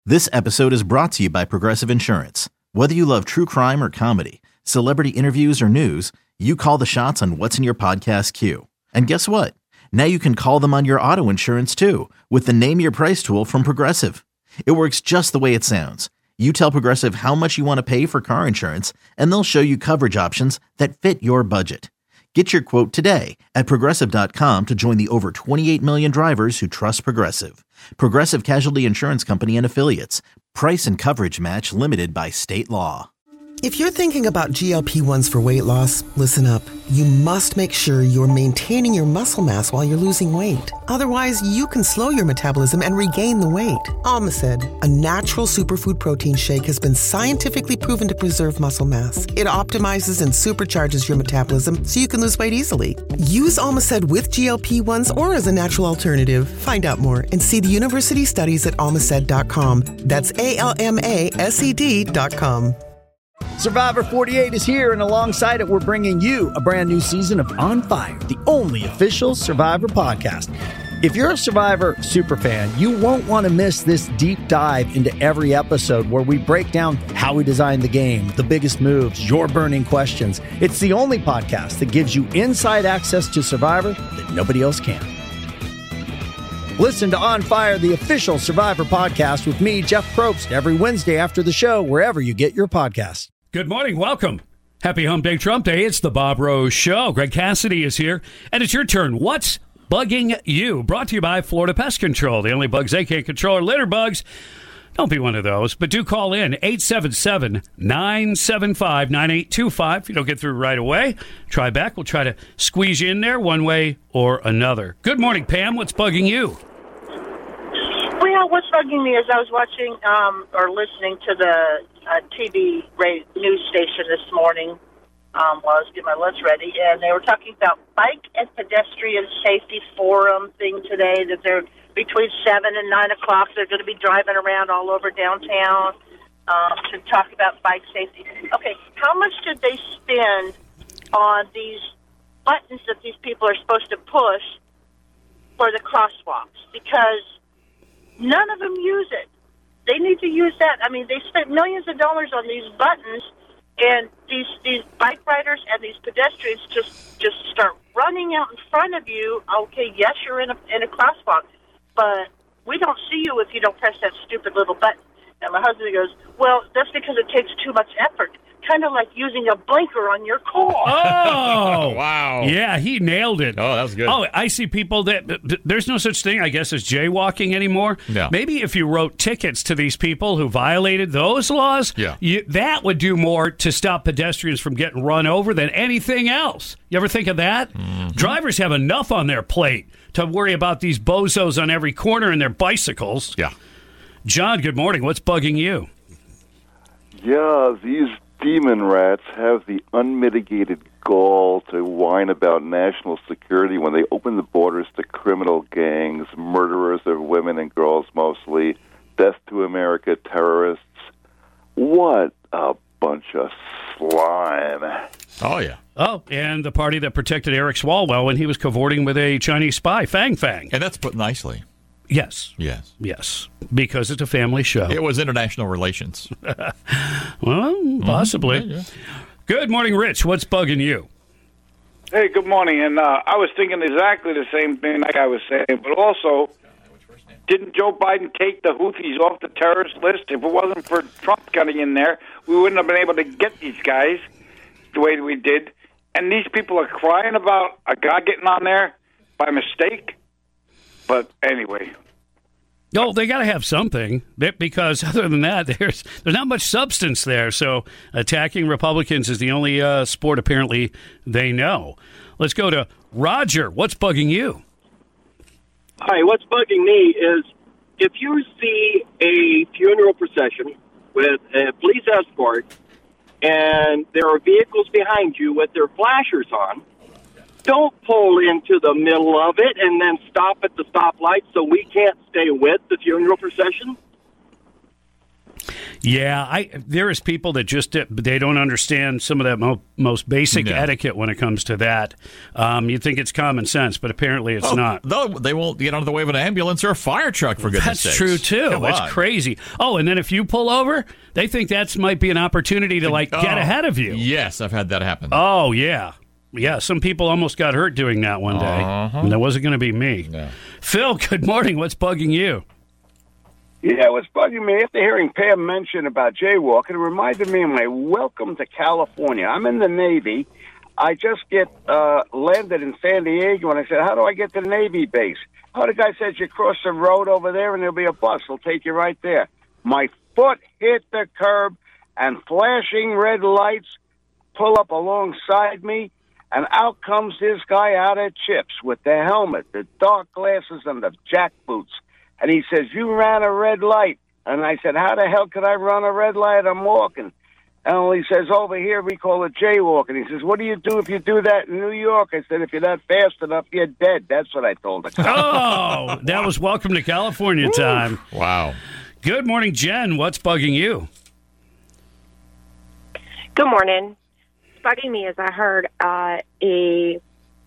This episode is brought to you by Progressive Insurance. Whether you love true crime or comedy, celebrity interviews or news, you call the shots on what's in your podcast queue. And guess what? Now you can call them on your auto insurance too with the Name Your Price tool from Progressive. It works just the way it sounds. You tell Progressive how much you want to pay for car insurance, and they'll show you coverage options that fit your budget. Get your quote today at Progressive.com to join the over 28 million drivers who trust Progressive. Progressive Casualty Insurance Company and Affiliates. Price and coverage match limited by state law. If you're thinking about GLP-1s for weight loss, listen up. You must make sure you're maintaining your muscle mass while you're losing weight. Otherwise, you can slow your metabolism and regain the weight. Almacid, a natural superfood protein shake, has been scientifically proven to preserve muscle mass. It optimizes and supercharges your metabolism so you can lose weight easily. Use Almacid with GLP-1s or as a natural alternative. Find out more and see the university studies at almacid.com. That's ALMASED.com. Survivor 48 is here, and alongside it, we're bringing you a brand new season of On Fire, the only official Survivor podcast. If you're a Survivor superfan, you won't want to miss this deep dive into every episode where we break down how we designed the game, the biggest moves, your burning questions. It's the only podcast that gives you inside access to Survivor that nobody else can. Listen to On Fire, the official Survivor podcast with me, Jeff Probst, every Wednesday after the show, wherever you get your podcasts. Good morning. Welcome. Happy Hump Day Trump Day. It's the Bob Rose Show. Greg Cassidy is here, and it's your turn. What's bugging you? Brought to you by Florida Pest Control. The only bugs they can't control are litter bugs. Don't be one of those, but do call in 877-975-9825. If you don't get through right away, try back. We'll try to squeeze you in there one way or another. Good morning, Pam. What's bugging you? Well, what's bugging me is I was watching or listening to the TV news station this morning while I was getting my lunch ready, and they were talking about bike and pedestrian safety forum thing today, that they're between 7 and 9 o'clock. They're going to be driving around all over downtown to talk about bike safety. Okay, how much did they spend on these buttons that these people are supposed to push for the crosswalks? Because none of them use it. They need to use that. I mean, they spent millions of dollars on these buttons, and these bike riders and these pedestrians just start running out in front of you. Okay, yes, you're in a crosswalk, but we don't see you if you don't press that stupid little button. And my husband goes, well, that's because it takes too much effort. Kind of like using a blinker on your car. Oh, wow. Yeah, he nailed it. Oh, that was good. Oh, I see people that there's no such thing, I guess, as jaywalking anymore. Yeah. Maybe if you wrote tickets to these people who violated those laws, that would do more to stop pedestrians from getting run over than anything else. You ever think of that? Mm-hmm. Drivers have enough on their plate to worry about these bozos on every corner in their bicycles. Yeah. John, good morning. What's bugging you? Yeah, these demon rats have the unmitigated gall to whine about national security when they open the borders to criminal gangs, murderers of women and girls mostly, death to America terrorists. What a bunch of slime. Oh, yeah. Oh, and the party that protected Eric Swalwell when he was cavorting with a Chinese spy, Fang Fang. And that's put nicely. Yes. Yes. Yes. Because it's a family show. It was international relations. Well, possibly. Yeah. Good morning, Rich. What's bugging you? Hey, good morning. And I was thinking exactly the same thing like I was saying, but also, didn't Joe Biden take the Houthis off the terrorist list? If it wasn't for Trump getting in there, we wouldn't have been able to get these guys the way we did. And these people are crying about a guy getting on there by mistake. But anyway. No, they got to have something, because other than that, there's not much substance there. So attacking Republicans is the only sport apparently they know. Let's go to Roger. What's bugging you? Hi, what's bugging me is if you see a funeral procession with a police escort and there are vehicles behind you with their flashers on, don't pull into the middle of it and then stop at the stoplight so we can't stay with the funeral procession. Yeah, there is people that just they don't understand some of that most basic etiquette when it comes to that. You'd think it's common sense, but apparently it's not. They won't get out of the way of an ambulance or a fire truck, for goodness sakes. That's true, too. That's crazy. Oh, and then if you pull over, they think that might be an opportunity to get ahead of you. Yes, I've had that happen. Oh, yeah. Yeah, some people almost got hurt doing that one day. And that wasn't going to be me. No. Phil, good morning. What's bugging you? Yeah, what's bugging me, after hearing Pam mention about jaywalking, it reminded me of my welcome to California. I'm in the Navy. I just landed in San Diego, and I said, how do I get to the Navy base? Oh, the guy says, you cross the road over there, and there'll be a bus. It'll take you right there. My foot hit the curb, and flashing red lights pull up alongside me, and out comes this guy out of Chips with the helmet, the dark glasses, and the jack boots. And he says, you ran a red light. And I said, how the hell could I run a red light? I'm walking. And he says, over here we call it jaywalking. He says, what do you do if you do that in New York? I said, if you're not fast enough, you're dead. That's what I told the cop. Oh, that was welcome to California time. Wow. Good morning, Jen. What's bugging you? Good morning. What's bugging me is I heard a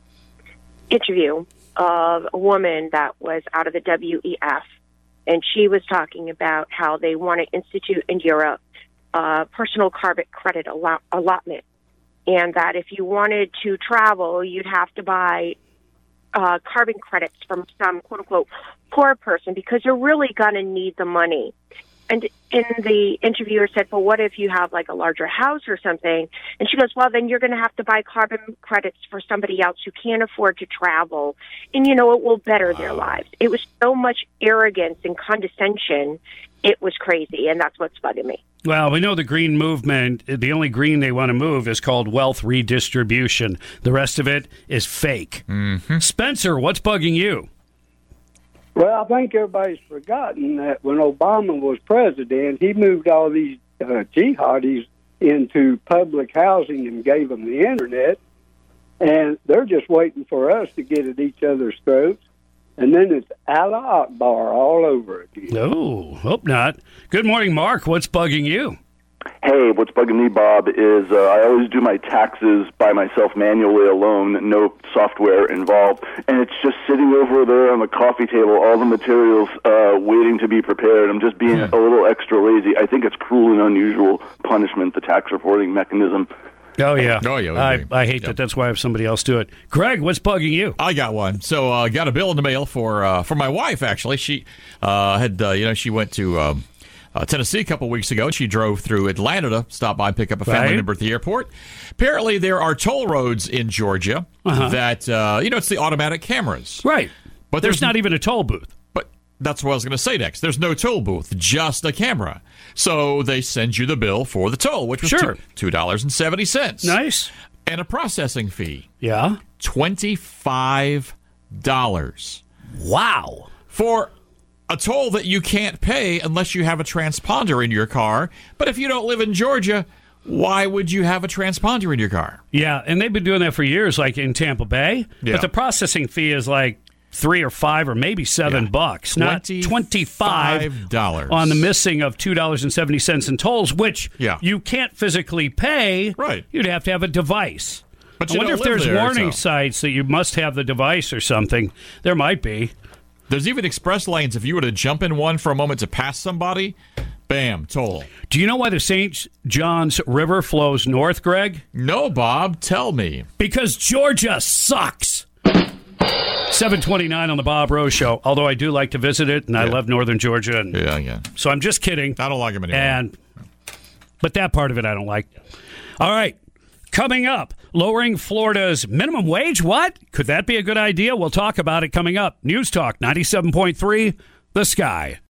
interview of a woman that was out of the WEF, and she was talking about how they want to institute in Europe personal carbon credit allotment, and that if you wanted to travel, you'd have to buy carbon credits from some quote-unquote poor person because you're really going to need the money. And in the interviewer said, well, what if you have like a larger house or something? And she goes, well, then you're going to have to buy carbon credits for somebody else who can't afford to travel. And, it will better their lives. It was so much arrogance and condescension. It was crazy. And that's what's bugging me. Well, we know the green movement, the only green they want to move is called wealth redistribution. The rest of it is fake. Mm-hmm. Spencer, what's bugging you? Well, I think everybody's forgotten that when Obama was president, he moved all these jihadis into public housing and gave them the internet, and they're just waiting for us to get at each other's throats, and then it's Allah Akbar all over again. No, hope not. Good morning, Mark. What's bugging you? Hey, what's bugging me, Bob, is I always do my taxes by myself manually alone, no software involved, and it's just sitting over there on the coffee table, all the materials waiting to be prepared. I'm just being a little extra lazy. I think it's cruel and unusual punishment, the tax reporting mechanism. Oh, yeah. I hate that. That's why I have somebody else do it. Greg, what's bugging you? I got one. So I got a bill in the mail for my wife, actually. She she went to Tennessee a couple weeks ago. She drove through Atlanta to stop by and pick up a family member at the airport. Apparently, there are toll roads in Georgia that, it's the automatic cameras. Right. But there's not even a toll booth. But that's what I was going to say next. There's no toll booth, just a camera. So they send you the bill for the toll, which was $2.70. Nice. And a processing fee. Yeah. $25. Wow. For a toll that you can't pay unless you have a transponder in your car. But if you don't live in Georgia, why would you have a transponder in your car? Yeah, and they've been doing that for years, like in Tampa Bay. Yeah. But the processing fee is like $3 or $5 or maybe $7, not $25 on the missing of $2.70 in tolls, which you can't physically pay. Right. You'd have to have a device. But I wonder if there's warning sites that you must have the device or something. There might be. There's even express lanes. If you were to jump in one for a moment to pass somebody, bam, toll. Do you know why the St. Johns River flows north, Greg? No, Bob. Tell me. Because Georgia sucks. 7:29 on the Bob Rose Show, although I do like to visit it, and I love northern Georgia. And so I'm just kidding. I don't like them anymore. But that part of it I don't like. All right. Coming up, lowering Florida's minimum wage. What? Could that be a good idea? We'll talk about it coming up. News Talk 97.3, The Sky.